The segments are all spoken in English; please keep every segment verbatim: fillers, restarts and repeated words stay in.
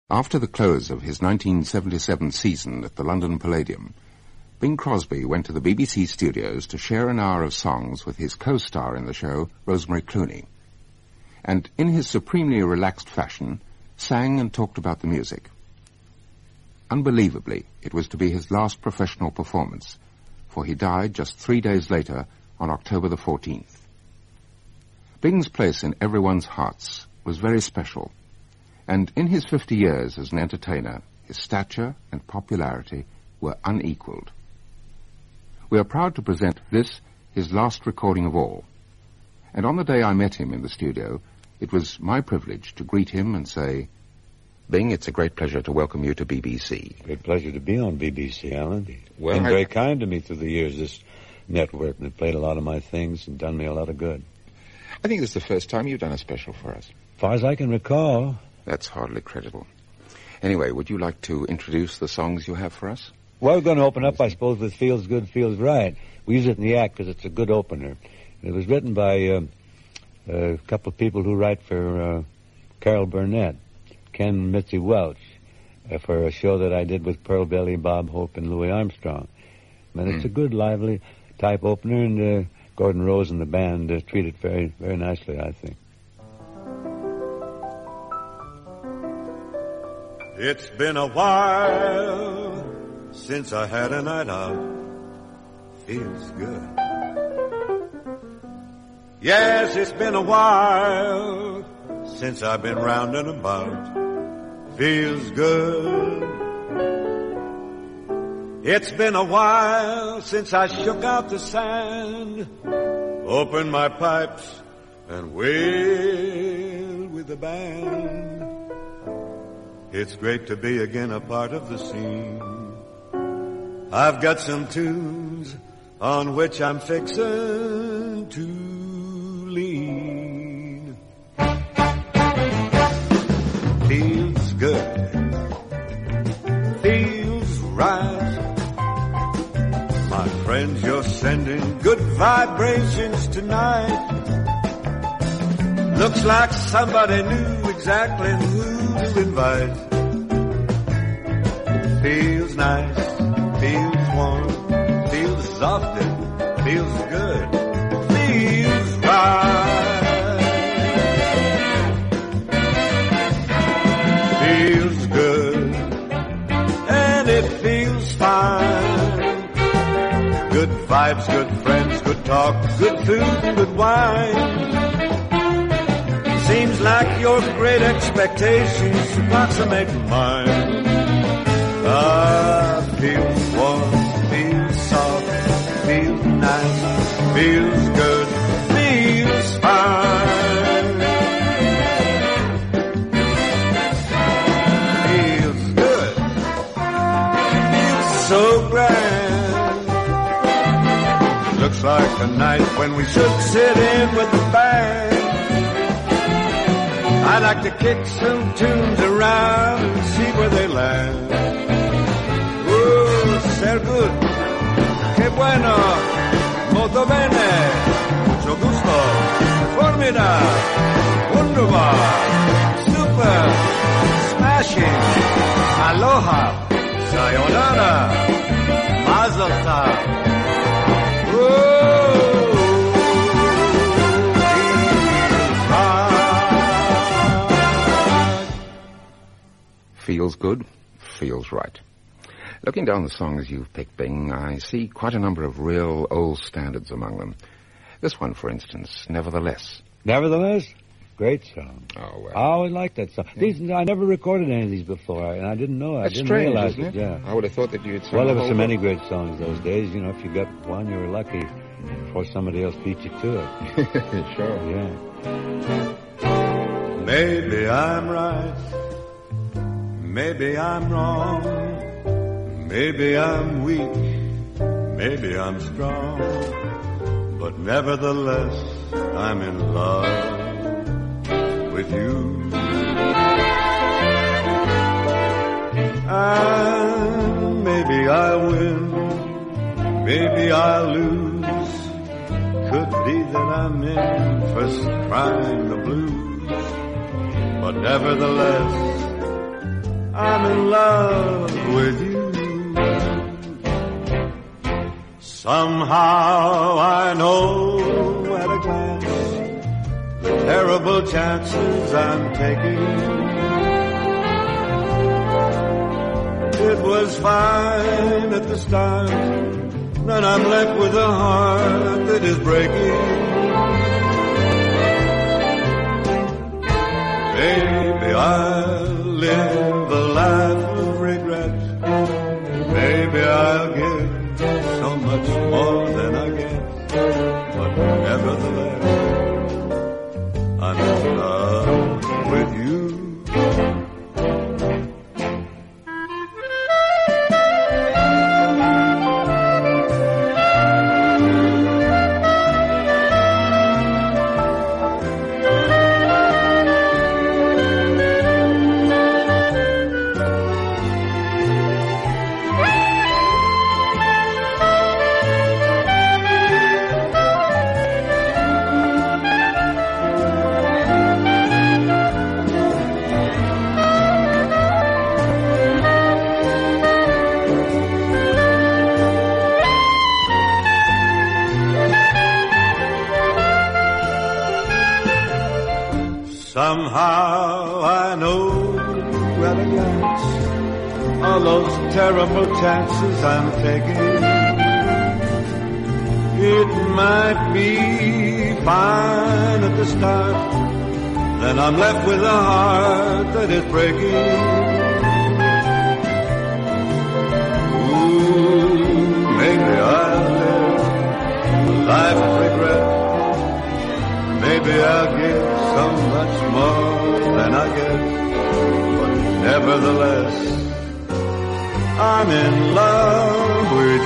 After the close of his nineteen seventy-seven season at the London Palladium, Bing Crosby went to the B B C studios to share an hour of songs with his co-star in the show, Rosemary Clooney, and in his supremely relaxed fashion, sang and talked about the music. Unbelievably, it was to be his last professional performance, for he died just three days later on October the fourteenth. Bing's place in everyone's hearts was very special, and in his fifty years as an entertainer, his stature and popularity were unequaled. We are proud to present this, his last recording of all. And on the day I met him in the studio, it was my privilege to greet him and say, Bing, it's a great pleasure to welcome you to B B C. Great pleasure to be on B B C, Alan. Well, been I... very kind to me through the years, this network, and it played a lot of my things and done me a lot of good. I think this is the first time you've done a special for us. As far as I can recall. That's hardly credible. Anyway, would you like to introduce the songs you have for us? Well, we're going to open up, I suppose, with Feels Good, Feels Right. We use it in the act because it's a good opener. It was written by uh, a couple of people who write for uh, Carol Burnett, Ken and Mitzi Welch, uh, for a show that I did with Pearl Bailey, Bob Hope, and Louis Armstrong. And it's mm. a good, lively type opener, and uh, Gordon Rose and the band uh, treat it very, very nicely, I think. It's been a while since I had a night out. Feels good. Yes, it's been a while since I've been round and about. Feels good. It's been a while since I shook out the sand, opened my pipes, and wailed with the band. It's great to be again a part of the scene. I've got some tunes on which I'm fixin' to lean. Feels good. Feels right. My friends, you're sending good vibrations tonight. Looks like somebody knew exactly who to invite. Feels nice, feels warm, feels softened, feels good, feels right. Feels good, and it feels fine. Good vibes, good friends, good talk, good food, and good wine. Seems like your great expectations approximate mine. Ah, feels warm, feels soft, feels nice, feels good, feels fine. Feels good, feels so grand. Looks like a night when we should sit in with the band. I like to kick some tunes around and see where they land. Oh, ser good. Que bueno. Molto bene. Mucho gusto. Formida. Wunderbar. Super. Smashing. Aloha. Sayonara. Mazel tov. Oh. Feels good, feels right. Looking down the songs you've picked, Bing, I see quite a number of real old standards among them. This one, for instance, Nevertheless. Nevertheless? Great song. Oh, well. I always liked that song. Yeah. These, I never recorded any of these before, and I didn't know. That's I didn't strange, realize isn't it? it. Yeah. I would have thought that you'd sung Well, there the were so whole many book. great songs those days. You know, if you got one, you were lucky before somebody else beat you to it. Sure. Yeah. Maybe I'm right. Maybe I'm wrong. Maybe I'm weak. Maybe I'm strong. But nevertheless, I'm in love with you. And maybe I win. Maybe I lose. Could be that I'm in for crying the blues. But nevertheless, love with you. Somehow I know at a glance the terrible chances I'm taking. It was fine at the start, then I'm left with a heart that is breaking. Maybe I'll live a life of regret. Maybe I'll give so much more than I get. But nevertheless, I'm in love with you. Somehow I know at a glance all those terrible chances I'm taking. It might be fine at the start, then I'm left with a heart that is breaking. Ooh, maybe I'll live a life of regret. Maybe I'll give so much more than I get, but nevertheless, I'm in love with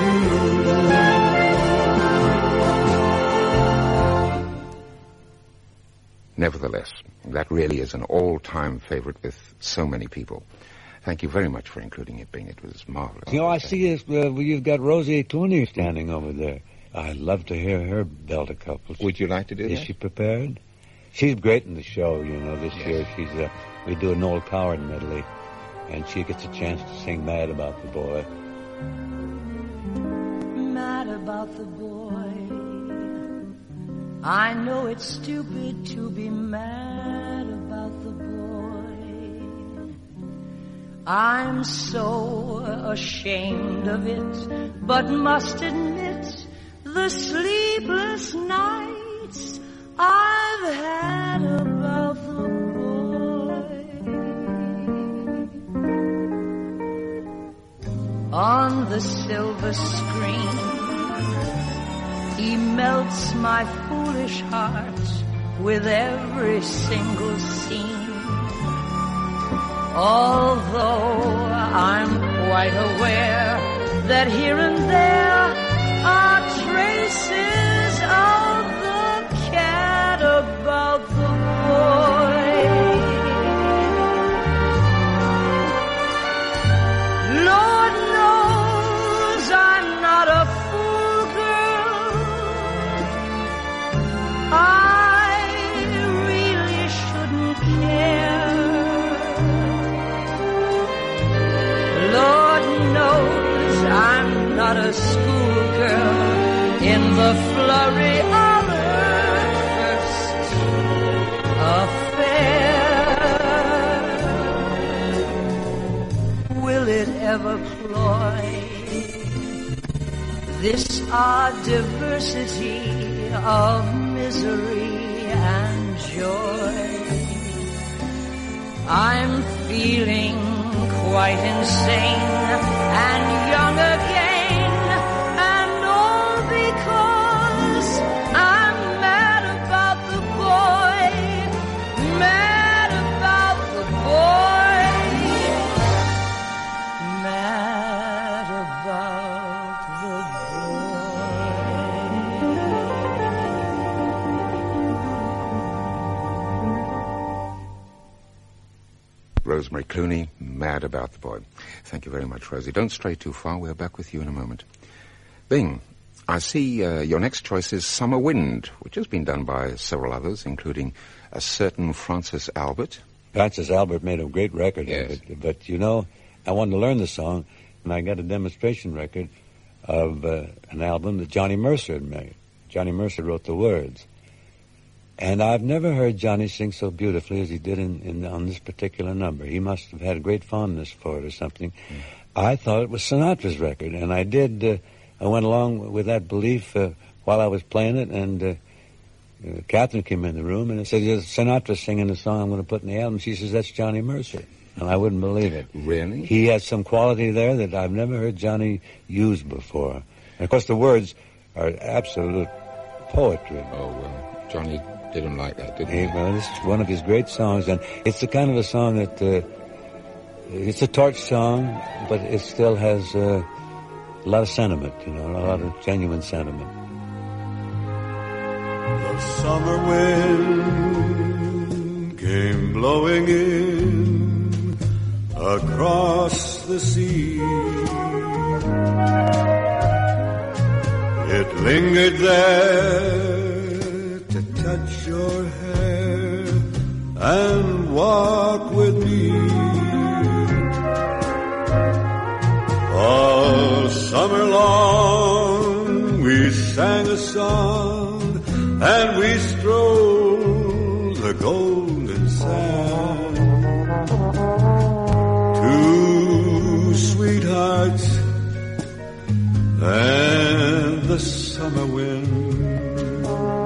you. Nevertheless, that really is an all-time favorite with so many people. Thank you very much for including it, Bing. It was marvelous. You know, I see this, uh, you've got Rosie Clooney standing over there. I'd love to hear her belt a couple. Would you like to do is that? Is she prepared? She's great in the show, you know, this yes. year. She's uh, we do a Noel Coward medley, and she gets a chance to sing Mad About the Boy. Mad about the boy. I know it's stupid to be mad about the boy. I'm so ashamed of it, but must admit the sleepless nights I've had about the boy. On the silver screen, he melts my foolish heart with every single scene. Although I'm quite aware that here and there are traces of the cat about the boy. Lord knows I'm not a fool girl. I really shouldn't care. Lord knows I'm not a schoolgirl in the flurry of her first affair. Will it ever cloy this odd diversity of misery and joy? I'm feeling quite insane and young again. Rosemary Clooney, Mad About the Boy. Thank you very much, Rosie. Don't stray too far. We're back with you in a moment. Bing, I see uh, your next choice is Summer Wind, which has been done by several others, including a certain Francis Albert. Francis Albert made a great record yes. of it. But, you know, I wanted to learn the song, and I got a demonstration record of uh, an album that Johnny Mercer had made. Johnny Mercer wrote the words. And I've never heard Johnny sing so beautifully as he did in, in on this particular number. He must have had a great fondness for it or something. Mm. I thought it was Sinatra's record, and I did. Uh, I went along with that belief uh, while I was playing it, and uh, uh, Catherine came in the room and said, "Yes, Sinatra's singing the song I'm going to put in the album." She says, "That's Johnny Mercer." And I wouldn't believe it. Really? He has some quality there that I've never heard Johnny use before. And of course, the words are absolute poetry. Oh, well, Johnny didn't like that, did he? Hey, well, this is one of his great songs, and it's the kind of a song that, uh, it's a torch song, but it still has uh, a lot of sentiment, you know, a lot of genuine sentiment. The summer wind came blowing in across the sea. It lingered there to touch your hair and walk with me. All summer long we sang a song and we strolled the golden sand. Two sweethearts and the summer wind,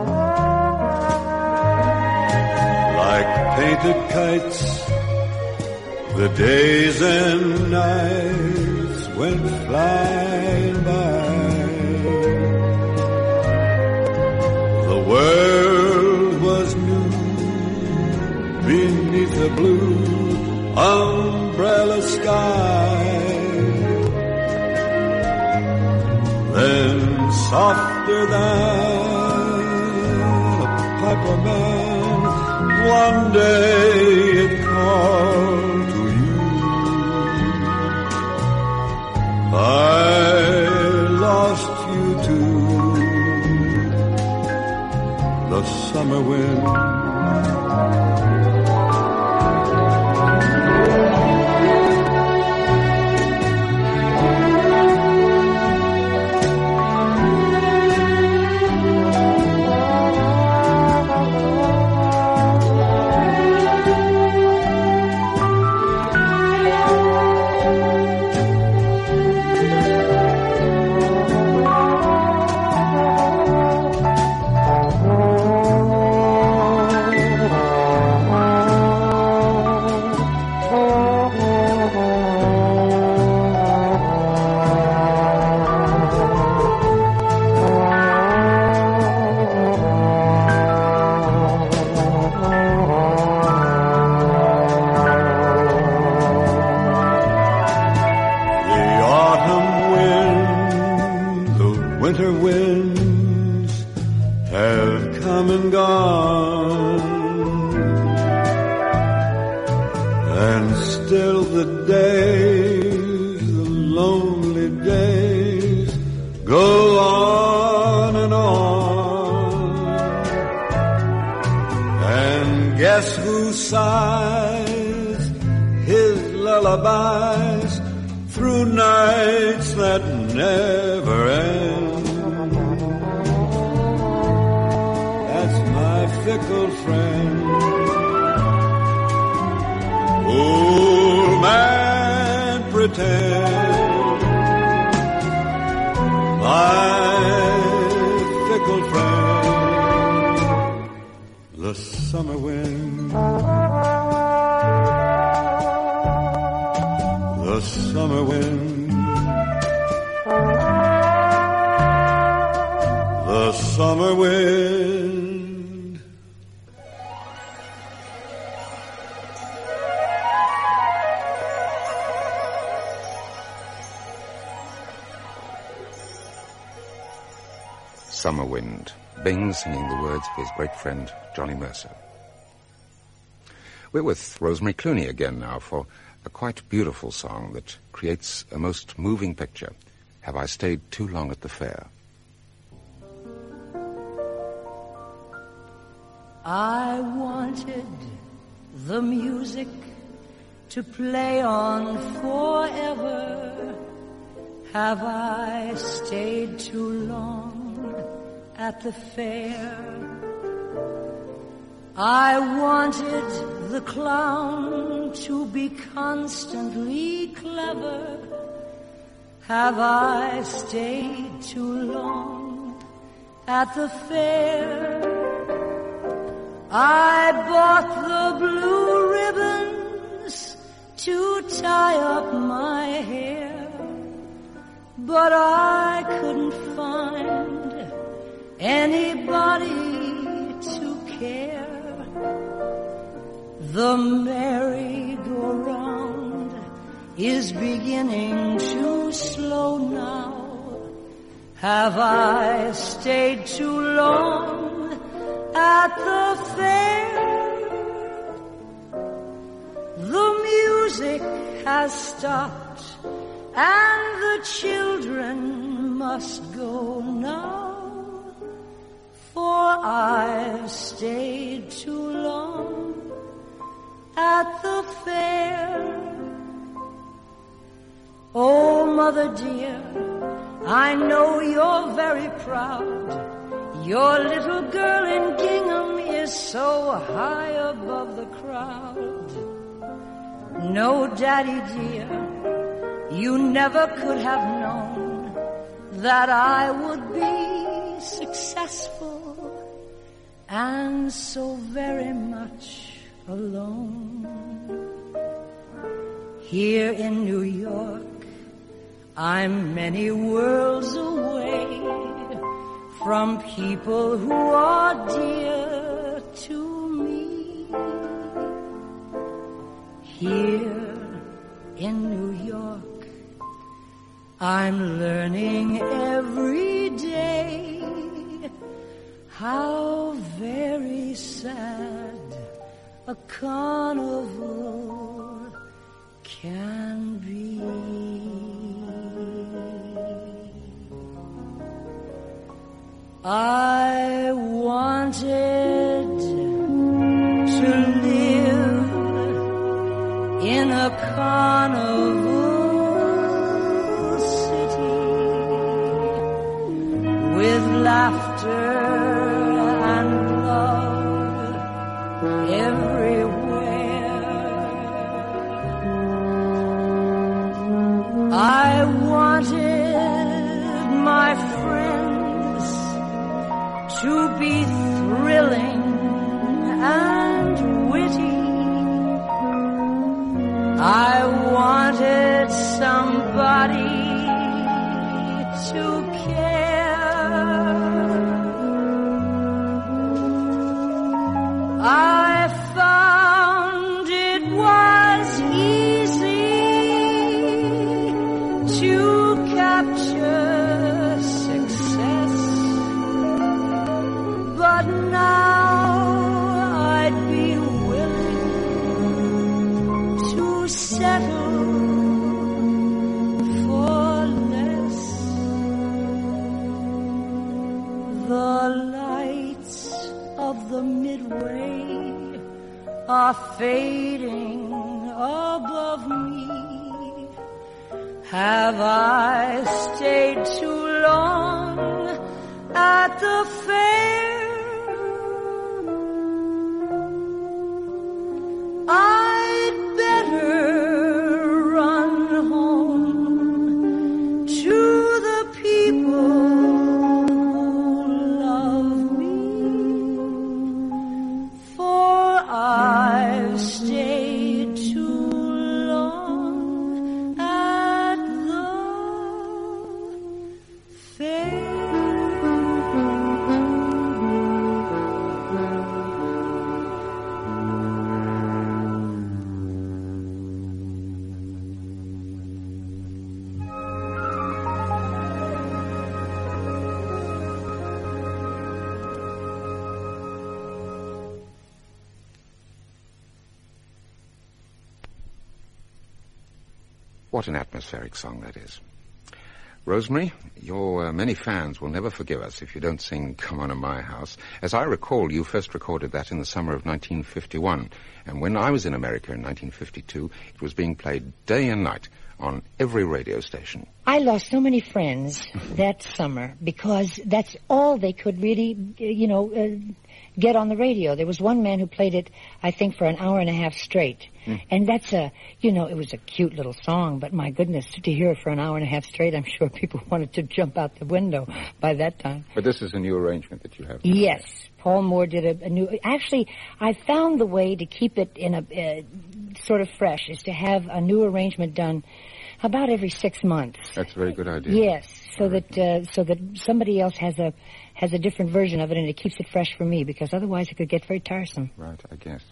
like painted kites, the days and nights went flying by. The world was new beneath the blue umbrella sky. Then softer than a piper man, one day it called to you. I lost you to the summer wind. Summer Wind, Bing singing the words of his great friend Johnny Mercer. We're with Rosemary Clooney again now for a quite beautiful song that creates a most moving picture, Have I Stayed Too Long at the Fair? I wanted the music to play on forever. Have I stayed too long at the fair? I wanted the clown to be constantly clever. Have I stayed too long at the fair? I bought the blue ribbons to tie up my hair, but I couldn't find anybody to care. The merry-go-round is beginning to slow now. Have I stayed too long at the fair? The music has stopped and the children must go now, for I've stayed too long at the fair. Oh, mother dear, I know you're very proud. Your little girl in gingham is so high above the crowd. No, Daddy dear, you never could have known that I would be successful and so very much alone. Here in New York, I'm many worlds away from people who are dear to me. Here in New York, I'm learning every day how very sad a carnival can be. I wanted to live in a carnival city with laughter and love everywhere. I wanted my friends to be thrilling and witty. I wanted somebody to care. I found it was easy to capture success, but now I'd be willing to settle for less. The lights of the Midway are fading above me. Have I stayed too long at the fair? I'd better run home to the people who love me, for I've stayed too long at the fair. What an atmospheric song that is. Rosemary, your uh, many fans will never forgive us if you don't sing Come On to My House. As I recall, you first recorded that in the summer of nineteen fifty-one. And when I was in America in nineteen fifty-two, it was being played day and night on every radio station. I lost so many friends that summer because that's all they could really, you know, uh, get on the radio. There was one man who played it, I think, for an hour and a half straight. Mm. And that's a, you know, it was a cute little song, but my goodness, to hear it for an hour and a half straight, I'm sure people wanted to jump out the window by that time. But this is a new arrangement that you have. Yes. Paul Moore did a, a new... Actually, I found the way to keep it in a uh, sort of fresh is to have a new arrangement done about every six months. That's a very good idea. Yes, so that uh, so that somebody else has a has a different version of it, and it keeps it fresh for me, because otherwise it could get very tiresome. Right, I guess.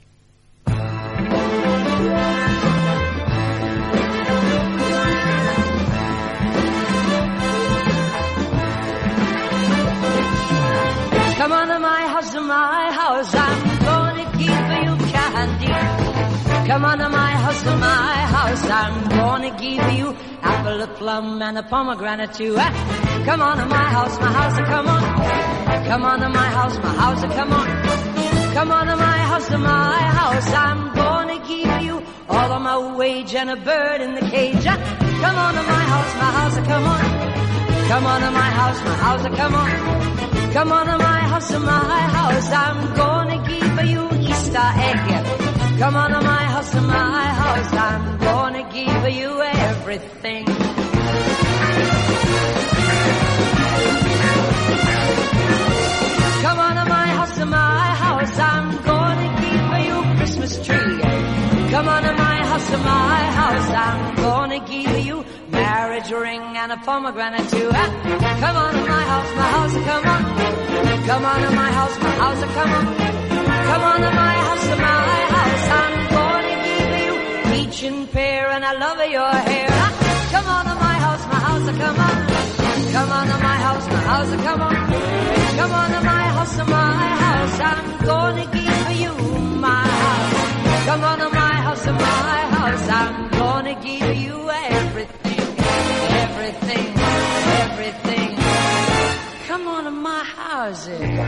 Come on to my house, to my house, I'm gonna give you candy. Come on to my house, to my house, I'm gonna give you apple, a plum, and a pomegranate too. Eh? Come on to my house, my house, come on. Come on to my house, my house, come on. Come on to my house, to my house, I'm gonna give you all of my wage and a bird in the cage. Eh? Come on to my house, my house, come on. Come on to my house, my house, come on. Come on to my house, to my house, I'm gonna give you Easter egg. Come on to my house, to my house, I'm gonna give you everything. Come on to my house, to my house, I'm gonna give you Christmas tree. Come on to my house, to my house, I'm gonna give you marriage ring and a pomegranate too. Come on to my house, my house, come on. Come on to my house, my house, come on. Come on to my house, to my house, I'm gonna give you peach and pear and I love your hair. Come on to my house, my house, come on. Come on to my house, my house, come on. Come on to my house, to my house, I'm gonna give you my house. Come on to my house, to my house, I'm gonna give you everything, everything, everything. Come on to my house.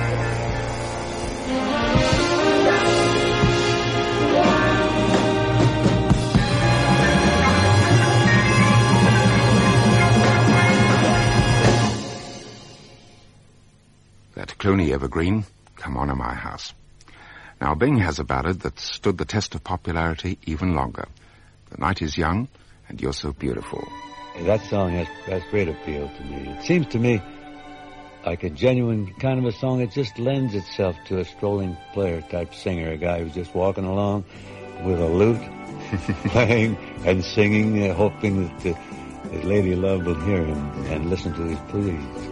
That Clooney evergreen, Come On to My House. Now, Bing has a ballad that stood the test of popularity even longer. The night is young, and you're so beautiful. That song has, has great appeal to me. It seems to me like a genuine kind of a song that just lends itself to a strolling player type singer, a guy who's just walking along with a lute, playing and singing, uh, hoping that the, the lady love will hear him and listen to his pleas.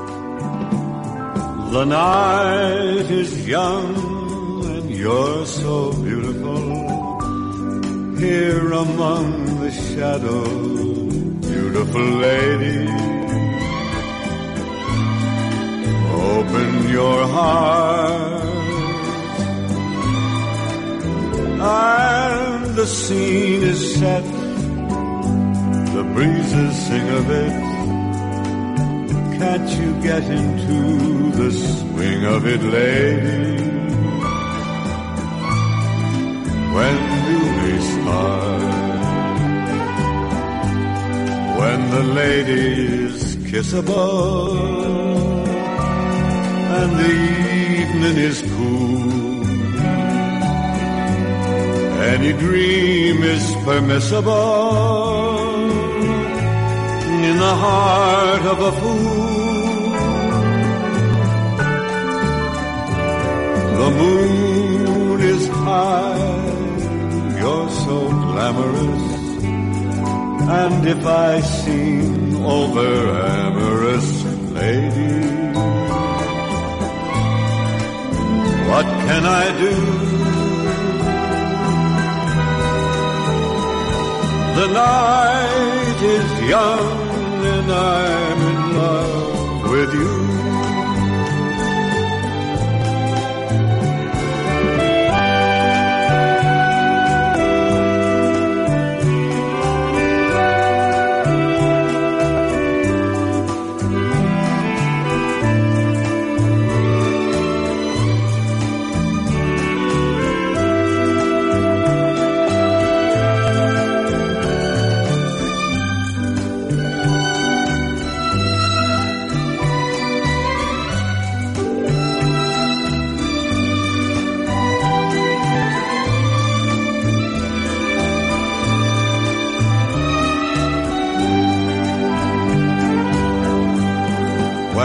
The night is young and you're so beautiful. Here among the shadows, beautiful lady, open your heart, and the scene is set, the breezes sing of it. Can't you get into the swing of it, lady? When do we start? When the ladies kiss above and the evening is cool, any dream is permissible in the heart of a fool. The moon is high, you're so glamorous, and if I seem over amorous, lady, what can I do? The night is young and I'm in love with you.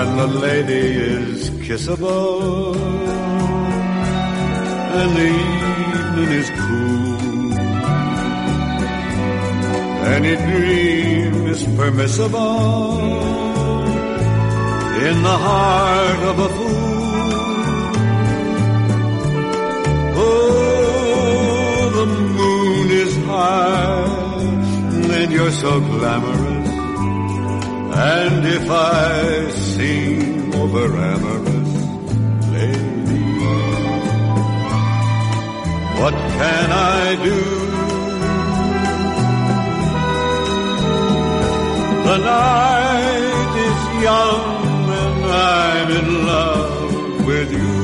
when the lady is kissable and the evening is cool. Any dream is permissible in the heart of a fool. Oh, the moon is high, and you're so glamorous. And if I seem over amorous, lady, what can I do? The night is young and I'm in love with you.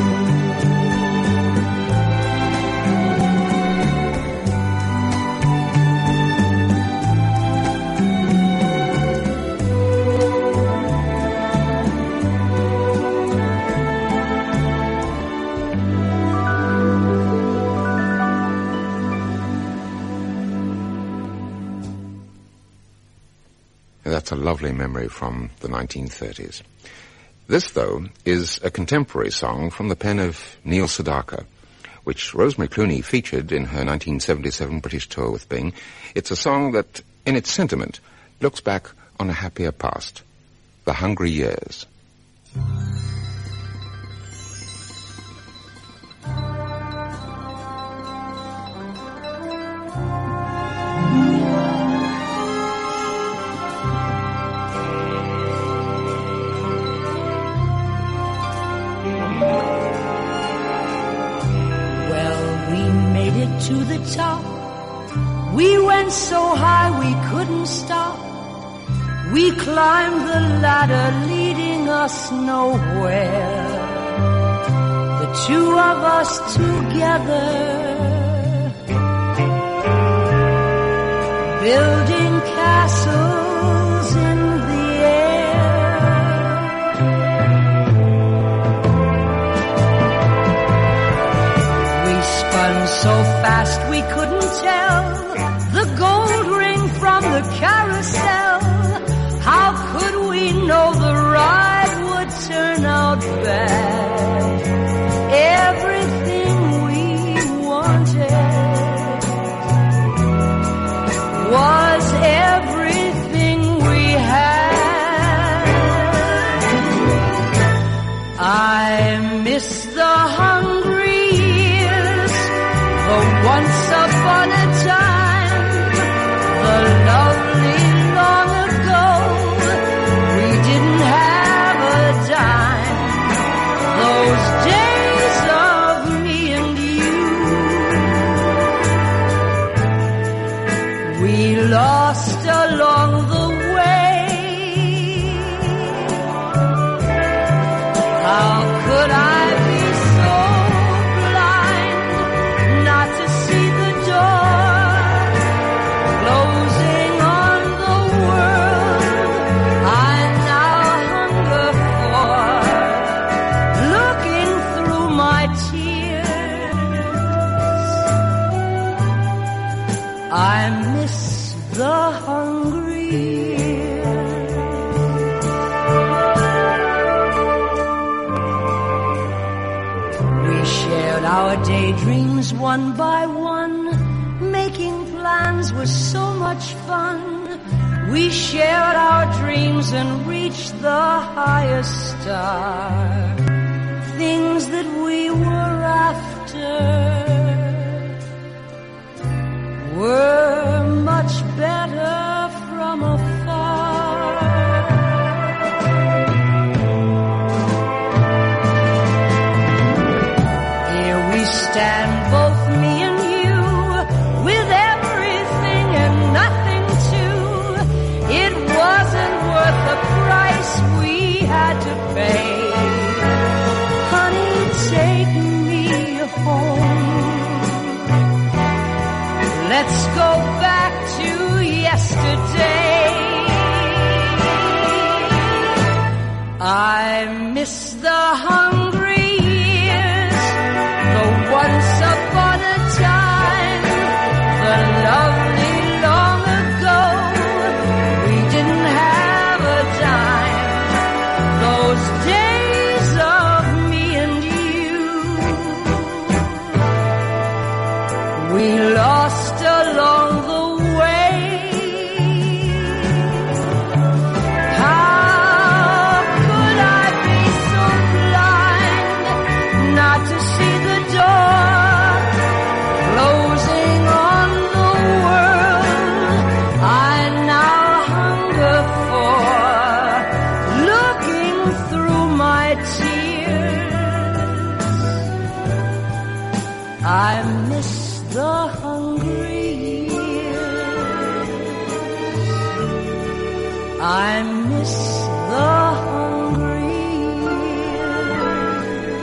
That's a lovely memory from the nineteen thirties. This, though, is a contemporary song from the pen of Neil Sedaka, which Rosemary Clooney featured in her nineteen seventy-seven British tour with Bing. It's a song that, in its sentiment, looks back on a happier past, the hungry years. To the top, we went so high we couldn't stop. We climbed the ladder leading us nowhere. The two of us together, building castles in the air. We spun so fast we couldn't tell the gold ring from the carousel. How could we know the ride would turn out bad? Everything we wanted was everything we had. I miss the hungry once upon a time, the lovely long ago, we didn't have a dime. Those days of me and you, we lost along the way. How could I daydreams one by one, making plans was so much fun. We shared our dreams and reached the highest star. Things that we were after were much better from afar. Here we stand, both me and you, with everything and nothing too. It wasn't worth the price we had to pay. Honey, take me home. Let's go back to yesterday. I miss the hungry years, the once upon a time, the lovely long ago. We didn't have a dime. I miss the hungry years.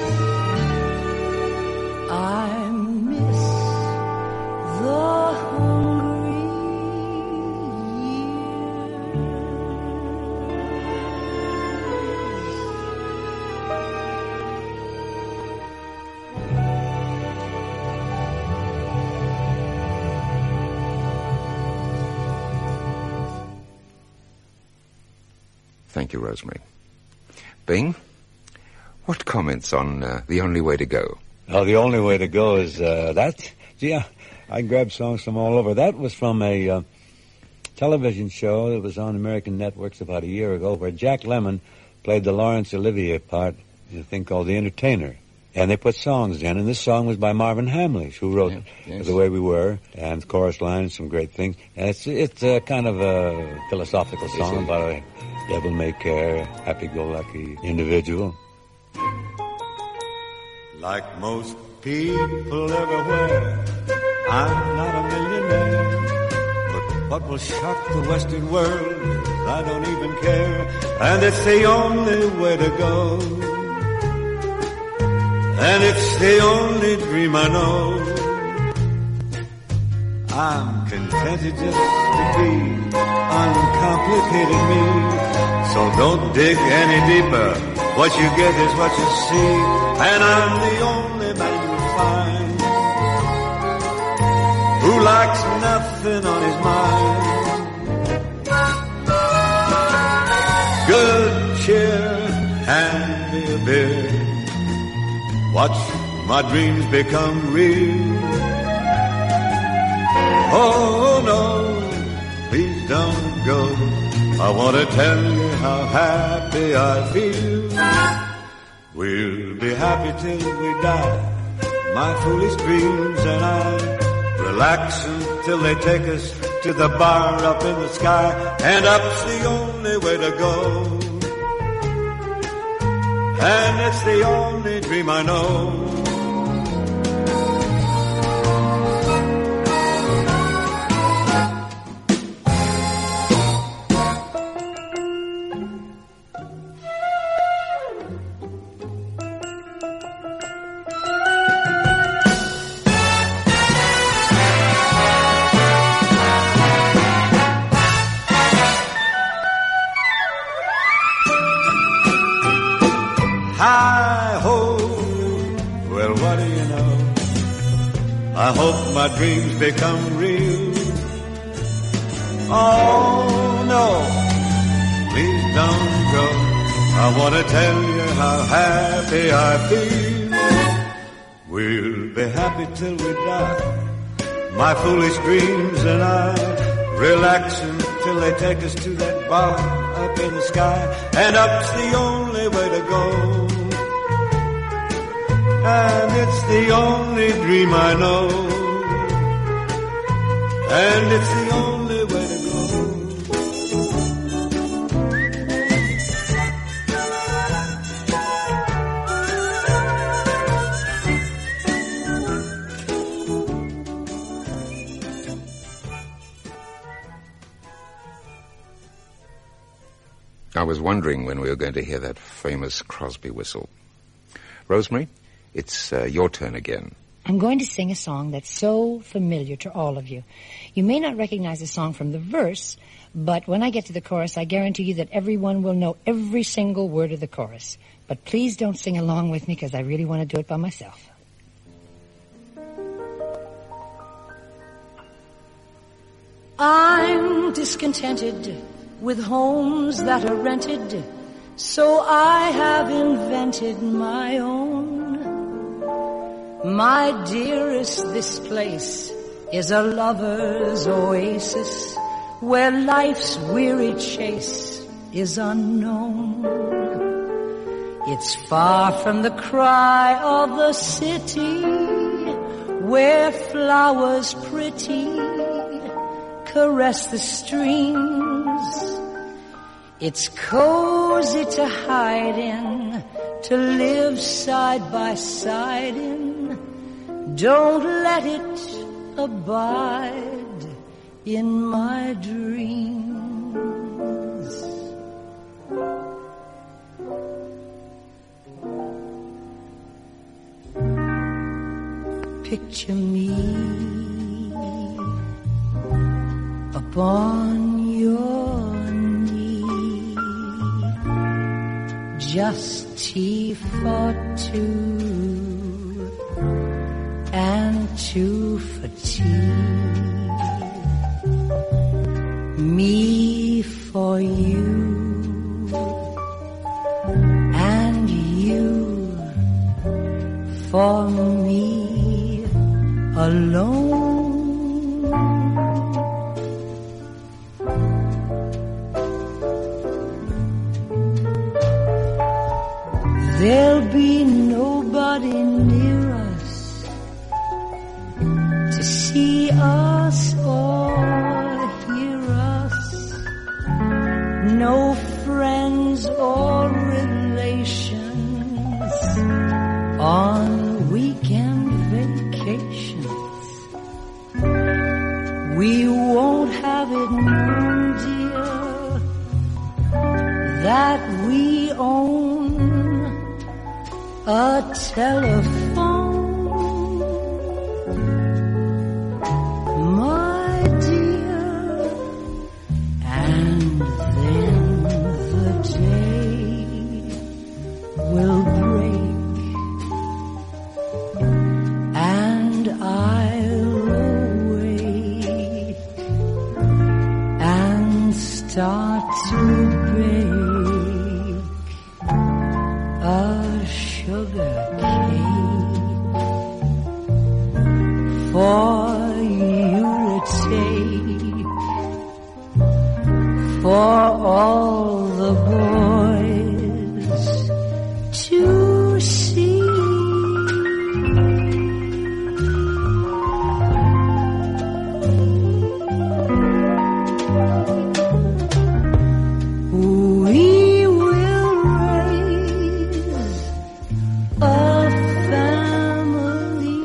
I miss the hungry Thank you, Rosemary. Bing, what comments on uh, The Only Way to Go? Oh, The Only Way to Go is uh, that. Gee, I, I grabbed songs from all over. That was from a uh, television show that was on American networks about a year ago where Jack Lemmon played the Laurence Olivier part in a thing called The Entertainer. And they put songs in, and this song was by Marvin Hamlish, who wrote Yeah, yes. The Way We Were, and the chorus line, some great things. And it's it's a kind of a philosophical song about a devil-may-care, happy-go-lucky individual. Like most people everywhere, I'm not a millionaire. But what will shock the Western world is I don't even care. And it's the only way to go. And it's the only dream I know. I'm contented just to be uncomplicated me. So don't dig any deeper. What you get is what you see. And I'm the only man you find who likes nothing on his mind. Good cheer and be a beer. Watch my dreams become real. Oh no, please don't go. I want to tell you how happy I feel. We'll be happy till we die. My foolish dreams and I relax until they take us to the bar up in the sky. And up's the only way to go. And it's the only dream I know. I hope my dreams become real. Oh no, please don't go. I want to tell you how happy I feel. We'll be happy till we die. My foolish dreams and I relax until they take us to that bar up in the sky. And up's the only way to go. And it's the only dream I know. And it's the only way to go. I was wondering when we were going to hear that famous Crosby whistle. Rosemary, it's uh, your turn again. I'm going to sing a song that's so familiar to all of you. You may not recognize the song from the verse, but when I get to the chorus, I guarantee you that everyone will know every single word of the chorus. But please don't sing along with me because I really want to do it by myself. I'm discontented with homes that are rented, so I have invented my own. My dearest, this place is a lover's oasis where life's weary chase is unknown. It's far from the cry of the city where flowers pretty caress the streams. It's cozy to hide in, to live side by side in. Don't let it abide in my dreams. picture me upon your knee, just tea for two and two for tea, me for you and you for me alone. There'll be nobody near us to see us or hear us, no friends or relations on weekend vacations. We won't have it known, dear, that we own a telephone, my dear, and then the day will break and I'll awake and start to bake a sugar cake for you to take, for all the boys to see. We will raise a family,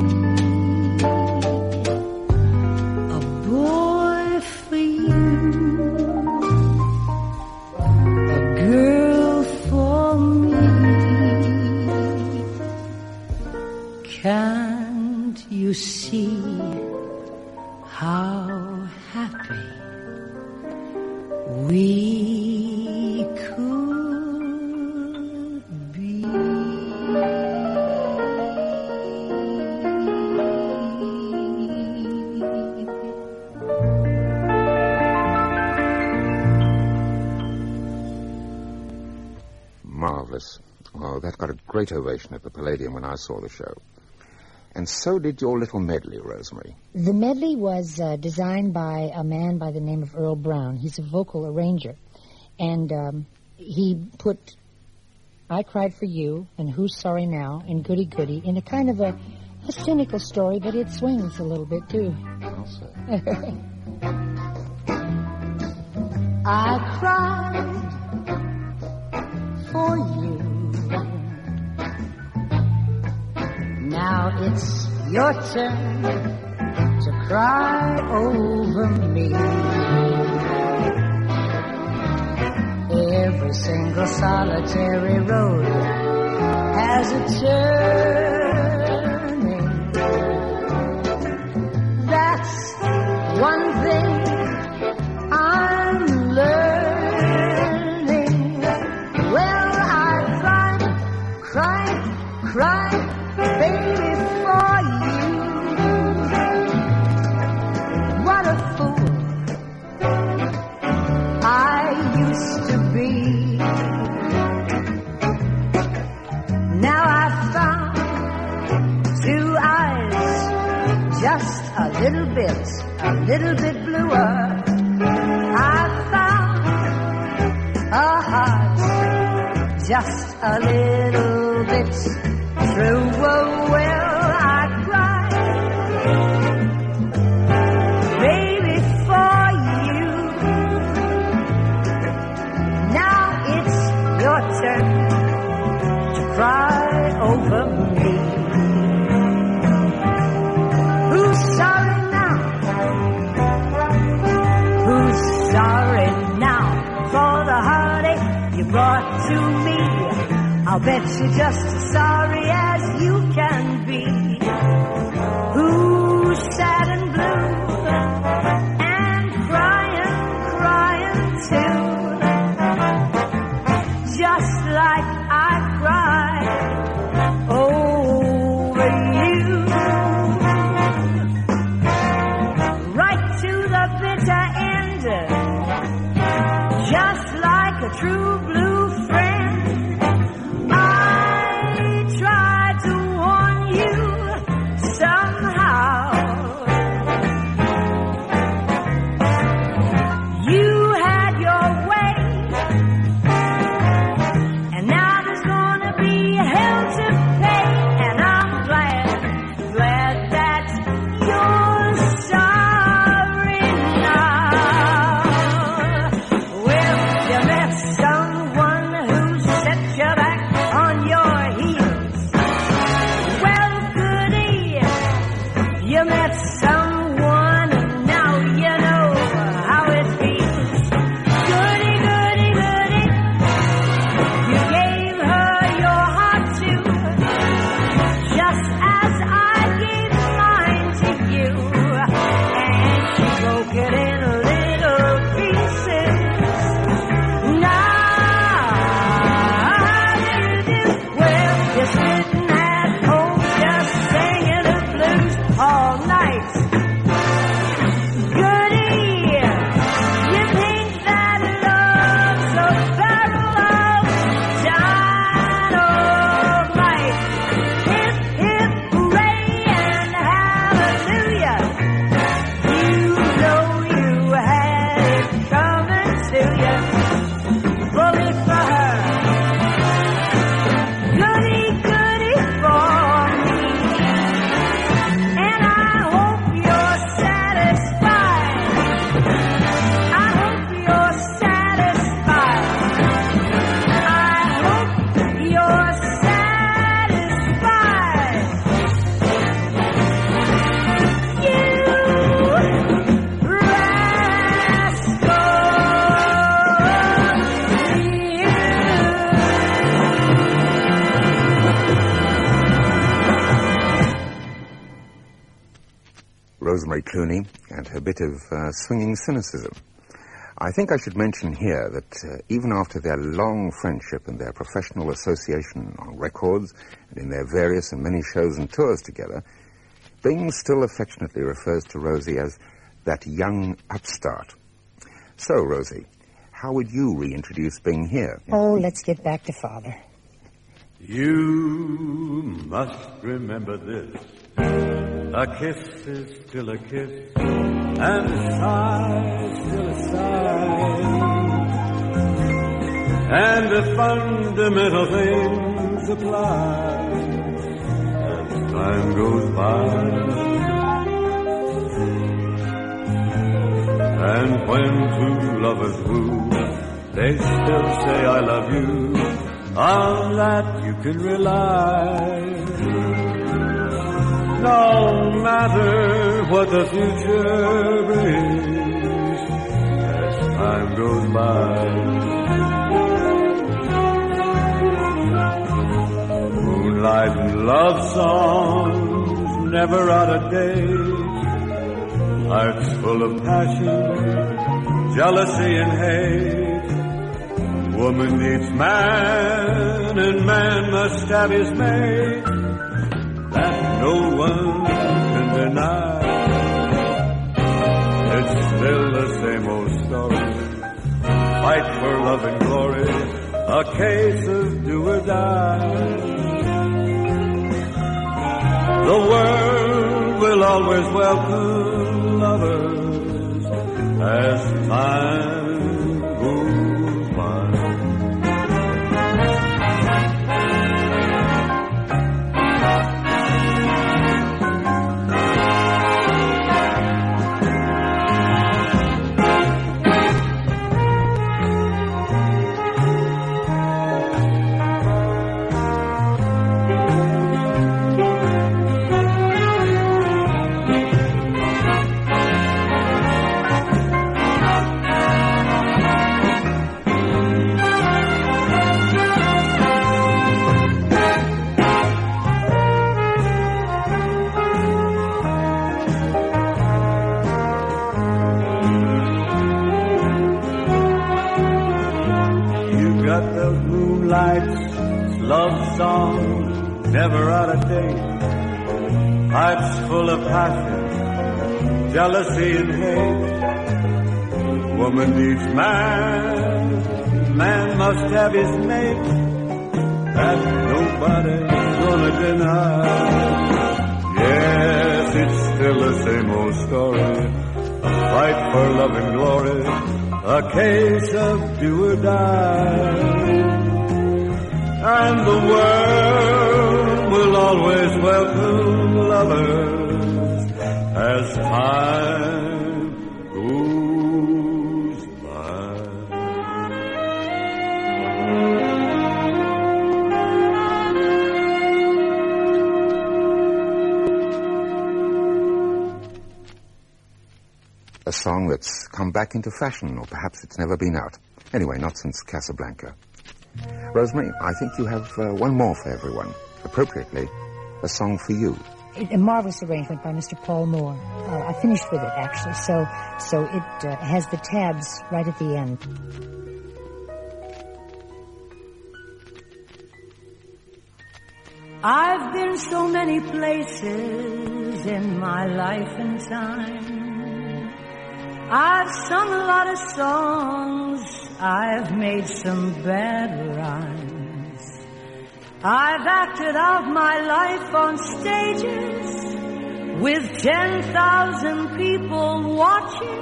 a boy for you, a girl for me. Can't you see how happy we could be? Marvelous. Well, that got a great ovation at the Palladium when I saw the show. And so did your little medley, Rosemary. The medley was uh, designed by a man by the name of Earl Brown. He's a vocal arranger. And um, he put I Cried for You and Who's Sorry Now and Goody Goody in a kind of a, a cynical story, but it swings a little bit, too. I'll say. I cried for you. Now it's your turn to cry over me. Every single solitary road has a turning. That's one thing I'm learning. Well, I cried, cried, cried, baby, for you. What a fool I used to be. Now I found two eyes just a little bit, a little bit bluer. I found a heart just a little bit truer. Well, I cried, baby, for you. Now it's your turn to cry over me. Who's sorry now? Who's sorry now for the heartache you brought to me? I'll bet you're just as sorry as you can be. sad and blue, and crying, crying too, just like I cried over you. Right to the bitter end, just like a true blue friend. I tried to warn you somehow. You had your way, and now there's gonna be hell to pay. And I'm glad, glad that you're sorry now. Well, you met someone who set you back on your heels. Well, goody, you met someone, and now you know how it feels. Goody, goody, goody, you gave her your heart too, just as I gave mine to you, and she broke it in little pieces. Now, how do you do? Well, you're sitting at home just singing the blues all night. Goody, you think that love's a barrel of dynamite. Hip, hip, hooray and hallelujah. You know you had it coming to you. Bully for her, goody, goody for me. And I hope you're satisfied. I hope you're satisfied. I hope you're satisfied. You Rosemary Clooney and her bit of uh, swinging cynicism. I think I should mention here that uh, even after their long friendship and their professional association on records and in their various and many shows and tours together, Bing still affectionately refers to Rosie as that young upstart. So, Rosie, how would you reintroduce Bing here? Oh, let's get back to Father. You must remember this. A kiss is still a kiss, and a sigh is still a sigh. And the fundamental things apply as time goes by. And when two lovers woo, they still say I love you. On that you can rely. No matter what the future brings, as time goes by. Moonlight and love songs never out of date. Hearts full of passion, jealousy and hate. Woman needs man, and man must have his mate. That no one can deny. It's still the same old story. Fight for love and glory, a case of do or die. The world will always welcome lovers as time goes by. got those moonlights, love songs, never out of date. Hearts full of passion, jealousy and hate. Woman needs man, man must have his mate. That nobody's gonna deny. Yes, it's still the same old story. A fight for love and glory, a case of do or die. And the world will always welcome lovers as time goes by. A song that's come back into fashion, or perhaps it's never been out. Anyway, not since Casablanca. Rosemary, I think you have uh, one more for everyone. Appropriately, a song for you. A marvelous arrangement by Mister Paul Moore. Uh, I finished with it, actually, so so it uh, has the tabs right at the end. I've been so many places in my life and time. I've sung a lot of songs, I've made some bad rhymes. I've acted out my life on stages with ten thousand people watching.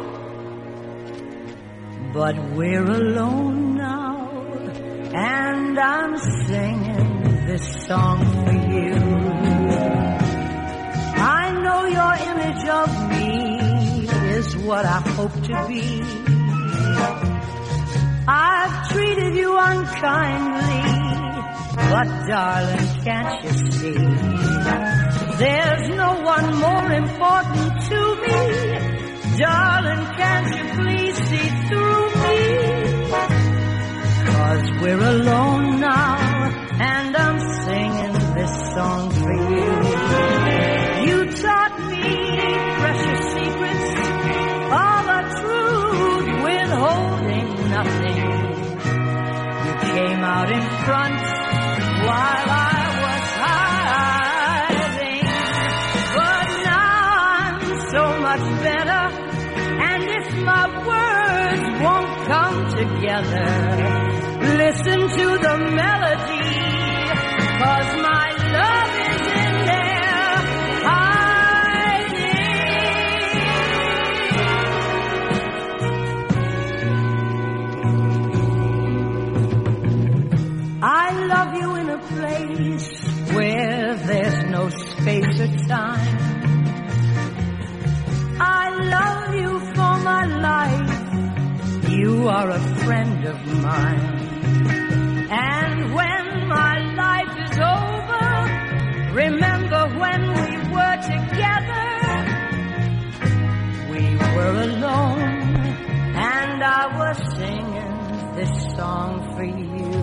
But we're alone now, and I'm singing this song for you. I know your image of me is what I hope to be. I've treated you unkindly, but darling, can't you see? There's no one more important to me. Darling, can't you please see through me? 'Cause we're alone now, and I'm singing this song for you. You taught me precious secrets, all the truth, withholding nothing. You came out in front while I was hiding. But now I'm so much better, and if my words won't come together, listen to the melody, 'cause my love is in there hiding. I love you in a place where there's no space or time. I love you for my life. You are a friend of mine. And when my life is over, remember when we were together. We were alone, and I was singing this song for you.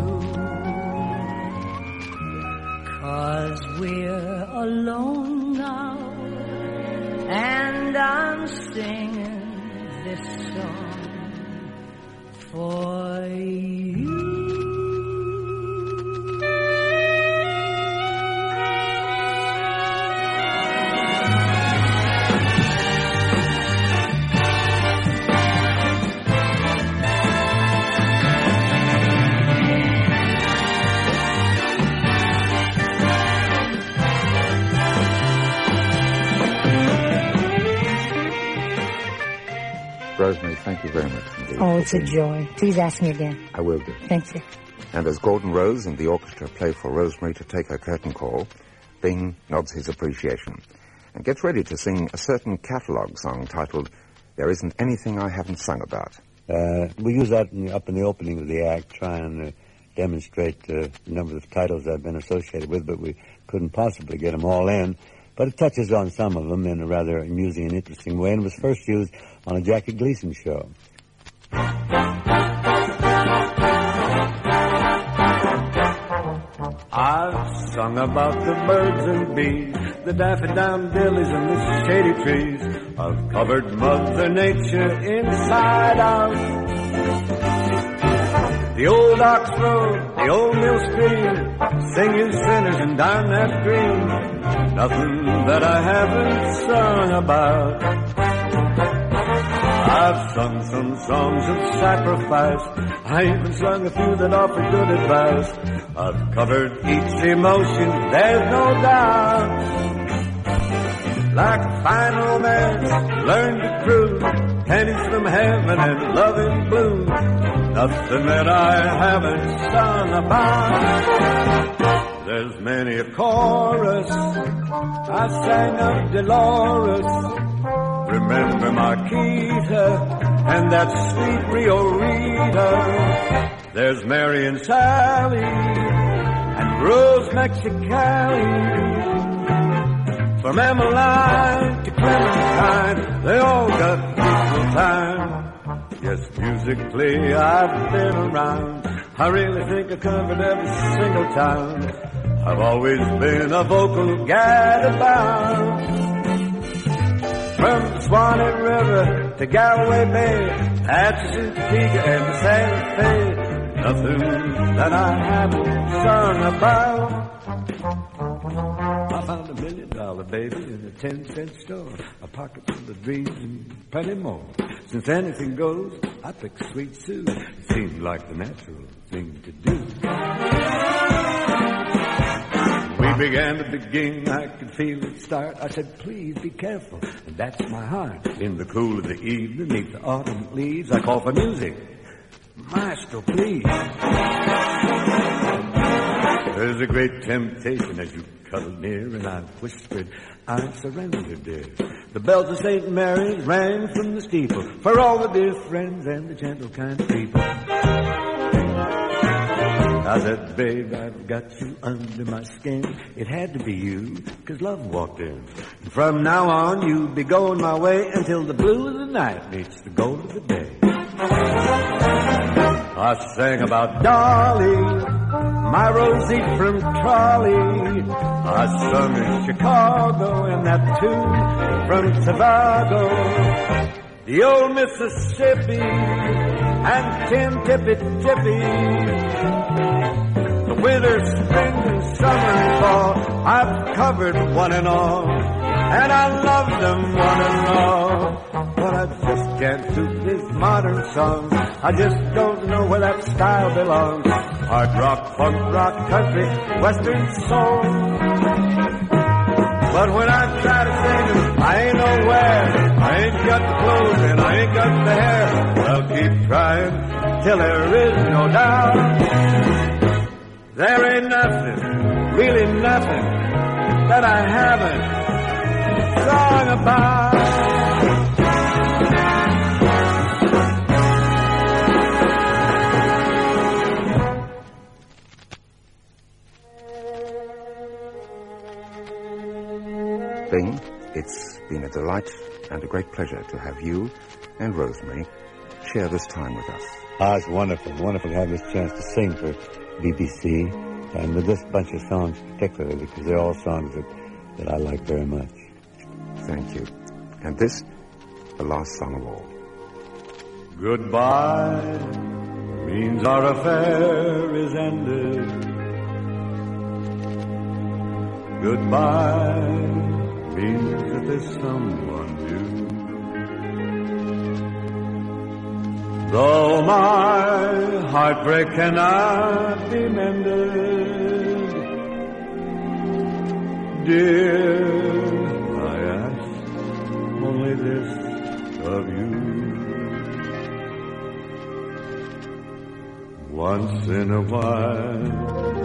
'Cause we're alone now, and I'm singing this song for you. Rosemary, thank you very much indeed. Oh, it's a joy. Please ask me again. I will do. Thank you. And as Gordon Rose and the orchestra play for Rosemary to take her curtain call, Bing nods his appreciation and gets ready to sing a certain catalogue song titled There Isn't Anything I Haven't Sung About. Uh, we use that in, up in the opening of the act, try and uh, demonstrate uh, the number of titles I've been associated with, but we couldn't possibly get them all in. But it touches on some of them in a rather amusing and interesting way, and was first used on a Jackie Gleason show. I've sung about the birds and bees, the daffodillies and the shady trees. I've covered Mother Nature inside out. The old Docks Road, the old mill stream, sing you sinners and down that stream. Nothing that I haven't sung about. I've sung some songs of sacrifice. I even sung a few that offered good advice. I've covered each emotion, there's no doubt. Like a fine romance, learn to cruise, pennies from heaven and love in blue. Nothing that I haven't sung about. There's many a chorus I sang of Dolores. Remember Marquita and that sweet Rio Rita. There's Mary and Sally and Rose Mexicali. From Emmeline to Clementine, they all got equal time. Yes, musically I've been around. I really think I covered every single town. I've always been a vocal gadabout. From the Swanee River to Galway Bay, Atchison, Topeka, and Santa Fe, nothing that I haven't sung about. I found a million dollar baby in a ten cent store, a pocket full of dreams and plenty more. Since anything goes, I pick Sweet Sue. It seemed like the natural thing to do. We began to begin, I could feel it start. I said, please be careful, and that's my heart. In the cool of the evening, beneath the autumn leaves, I call for music. Maestro, please. There's a great temptation as you cuddled near, and I whispered, I surrender, dear. The bells of Saint Mary's rang from the steeple for all the dear friends and the gentle kind of people. I said, babe, I've got you under my skin. It had to be you, 'cause love walked in. And from now on, you'll be going my way until the blue of the night meets the gold of the day. I sang about Dolly, my Rosie from Trolley. I sung in Chicago and that tune from Tobago. The old Mississippi and Tim Tippy Tippy. The winter, spring, and summer and fall, I've covered one and all, and I love them one and all. But I just can't do these modern songs. I just don't know where that style belongs. Hard rock, punk rock, country, western soul. But when I try to sing them, I ain't nowhere. I ain't got the clothes and I ain't got the hair. I'll keep trying till there is no doubt. There ain't nothing, really nothing, that I haven't sung about. Bing, it's been a delight and a great pleasure to have you and Rosemary share this time with us. Ah, it's wonderful, wonderful to have this chance to sing for B B C, and with this bunch of songs particularly, because they're all songs that, that I like very much. Thank you. And this, the last song of all. Goodbye means our affair is ended. Goodbye means that there's someone new. Though my heartbreak cannot be mended, dear, I ask only this of you. Once in a while,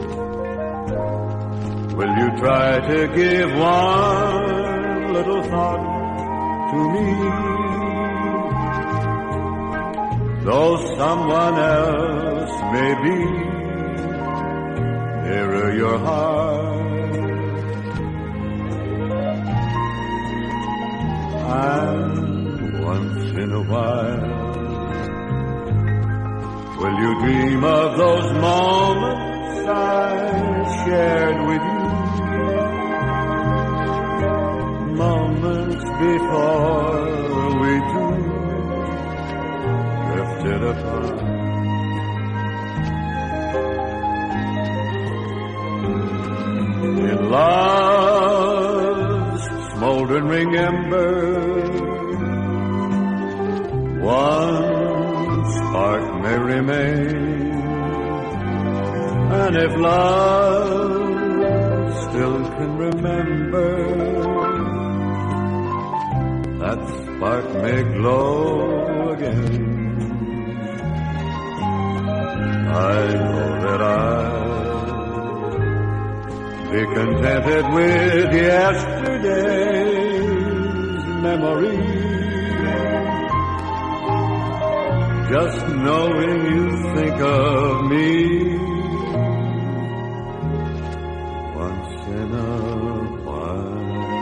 will you try to give one little thought to me? Though someone else may be nearer your heart, and once in a while, will you dream of those moments I shared with you? Moments before we two drifted apart. glowing ember, one spark may remain. And if love still can remember, that spark may glow again. I know that I'll be contented with yesterday's memory, just knowing you think of me once in a while.